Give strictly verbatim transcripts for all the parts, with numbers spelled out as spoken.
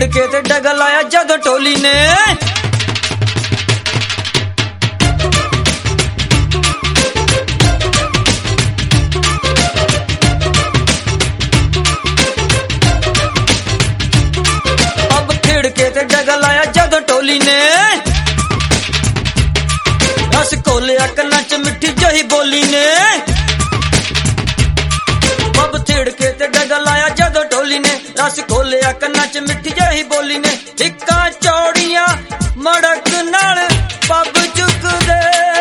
ਛਿੜਕੇ ਤੇ ਡਗਾ ਲਾਇਆ ਜਦੋਂ ਟੋਲੀ ਨੇ। ਅਬ ਛਿੜਕੇ ਤੇ ਡਗਾ ਲਾਇਆ ਜਦੋਂ ਟੋਲੀ ਨੇ। ਰਸ ਘੋਲਿਆ ਕੰਨਾਂ ਚ ਮਿੱਠੀ ਜਿਹੀ ਬੋਲੀ ਨੇ। ਅਬ ਛਿੜਕੇ ਤੇ ਡਗਾ ਲਾਇਆ ਜਦੋਂ ਟੋਲੀ ਨੇ। ਰਸ ਘੋਲਿਆ ਕੰਨਾਂ ਚ ਮਿੱਠੀ ਜਿਹੀ ਬੋਲੀ ਨੇ। ਇੱਕਾਂ ਚੌੜੀਆਂ ਮੜਕ ਨਾਲ ਪੱਬ ਚੁੱਕਦੇ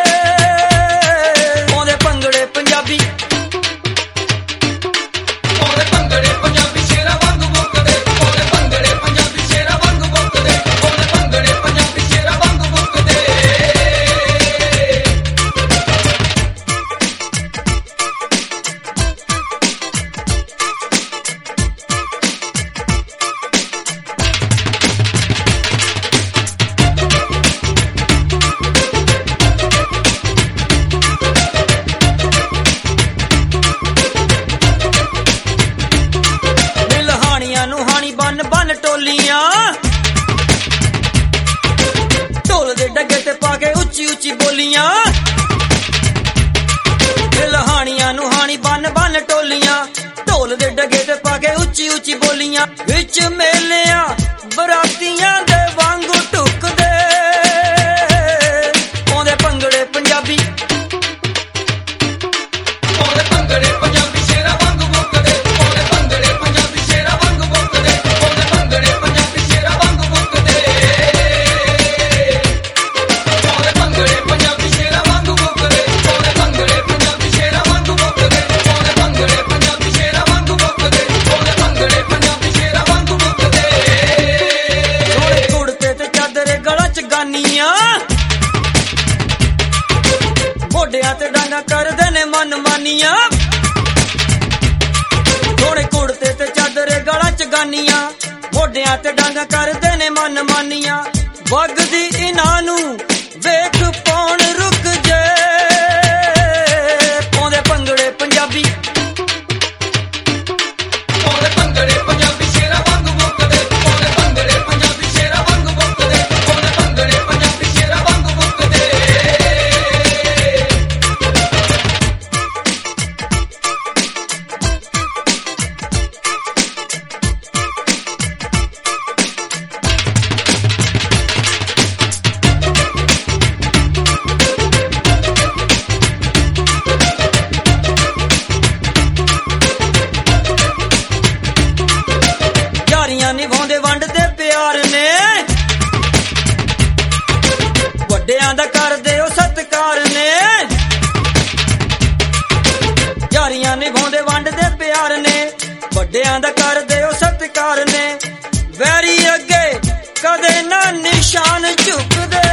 ਪਾਉਂਦੇ ਭੰਗੜੇ ਪੰਜਾਬੀ। ਪਾਉਂਦੇ ਭੰਗੜੇ ਪੰਜਾਬੀ ਸ਼ੇਰਾਂ ਵਾਂਗ ਮੁੱਕਦੇ। ਪਾਉਂਦੇ ਭੰਗੜੇ ਪੰਜਾਬੀ ਸ਼ੇਰਾਂ ਵਾਂਗ ਮੁੱਕਦੇ। ਪਾਉਂਦੇ ਭੰਗੜੇ ਪੰਜਾਬੀ ਸ਼ੇਰਾਂ ਵਾਂਗ ਮੁੱਕਦੇ। ਨੂੰ ਹਾਣੀ ਬੰਨ ਬੰਨ ਟੋਲੀਆਂ ਢੋਲ ਦੇ ਡੱਗੇ ਤੇ ਪਾ ਕੇ ਉੱਚੀ ਉੱਚੀ ਬੋਲੀਆਂ। ਲਹਾਣੀਆਂ ਨੂੰ ਹਾਣੀ ਬੰਨ ਬੰਨ ਟੋਲੀਆਂ ਢੋਲ ਦੇ ਡੱਗੇ ਤੇ ਪਾ ਕੇ ਉੱਚੀ ਉੱਚੀ ਬੋਲੀਆਂ। ਵਿੱਚ ਮੇਲਿਆਂ ਬਰਾਤੀਆਂ ਦੇ ਵਾਂਗੂ ਢੁੱਕਦੇ ਪਾਉਂਦੇ ਭੰਗੜੇ ਪੰਜਾਬੀ। ਪਾਉਂਦੇ ਭੰਗੜੇ ਪੰਜਾਬੀ ਸ਼ੇਰਾਂ ਵਾਂਗ ਮੁੱਕਦੇ। ਪਾਉਂਦੇ ਭੰਗੜੇ ਪੰਜਾਬੀ ਸ਼ੇਰਾਂ ਵਾਂਗ ਮੁੱਕਦੇ। ਪਾਉਂਦੇ ਭੰਗੜੇ ਪੰਜਾਬੀ ਸ਼ੇਰਾਂ ਵਾਂਗ ਮੁੱਕਦੇ। ਪਾਉਂਦੇ ਭੰਗੜੇ ਪੰਜਾਬੀ ਸ਼ੇਰਾਂ ਵਾਂਗ ਮੁੱਕਦੇ। ਪਾਉਂਦੇ ਭੰਗੜੇ ਪੰਜਾਬੀ ਸ਼ੇਰਾਂ ਵਾਂਗ ਮੁੱਕਦੇ। ਪਾਉਂਦੇ ਭੰਗੜੇ ਪੰਜਾਬੀ ਸ਼ੇਰਾਂ ਵਾਂਗ ਮੁੱਕਦੇ। ਪਾਉਂਦੇ ਭੰਗੜੇ ਪੰਜਾਬੀ ਸ਼ੇਰਾਂ ਵਾਂਗ ਮੁੱਕਦੇ। ਸੋਹਣੇ ਕੁੜਤੇ ਤੇ ਚਾਦਰੇ ਗਲਾਂ ਚ ਗਾਨੀਆਂ ਮੋਢਿਆਂ ਤੇ ਡਾਂਗਾ ਕਰਦੇ ਨੇ ਮਨ ਮਾਨੀਆਂ। ਸੋਹਣੇ ਕੁੜਤੇ ਤੇ ਚਾਦਰੇ ਗਲਾਂ ਚ ਗਾਨੀਆਂ ਮੋਢਿਆਂ ਤੇ ਡਾਂਗਾ ਕਰਦੇ ਨੇ ਮਨ ਮਾਨੀਆਂ। ਵਗਦੀ ਇਹਨਾਂ ਨੂੰ ਵੇਖ ਪੌਣ ਰੁਕ ਜੇ ਪਾਉਂਦੇ ਭੰਗੜੇ ਪੰਜਾਬੀ। ਪਾਉਂਦੇ ਭੰਗੜੇ ਪੰਜਾਬੀ ਸ਼ੇਰਾਂ ਵਾਂਗ ਮੁੱਕਦੇ। ਪਾਉਂਦੇ ਭੰਗੜੇ ਪੰਜਾਬੀ ਸ਼ੇਰਾਂ ਵਾਂਗ ਮੁੱਕਦੇ। ਪਾਉਂਦੇ ਭੰਗੜੇ ਪੰਜਾਬੀ ਸ਼ੇਰਾਂ ਵਾਂਗ ਮੁੱਕਦੇ। ਯਾਰੀਆਂ ਨਿਭਾਉਂਦੇ ਵੰਡਦੇ ਪਿਆਰ ਨੇ ਵੱਡਿਆਂ ਦਾ ਕਰਦੇ ਉਹ ਸਤਿਕਾਰ ਨੇ। ਯਾਰੀਆਂ ਨਿਭਾਉਂਦੇ ਵੰਡਦੇ ਪਿਆਰ ਨੇ ਵੱਡਿਆਂ ਦਾ ਕਰਦੇ ਉਹ ਸਤਿਕਾਰ ਨੇ। ਵੈਰੀ ਅੱਗੇ ਕਦੇ ਨਾ ਨਿਸ਼ਾਨ ਝੁਕਦੇ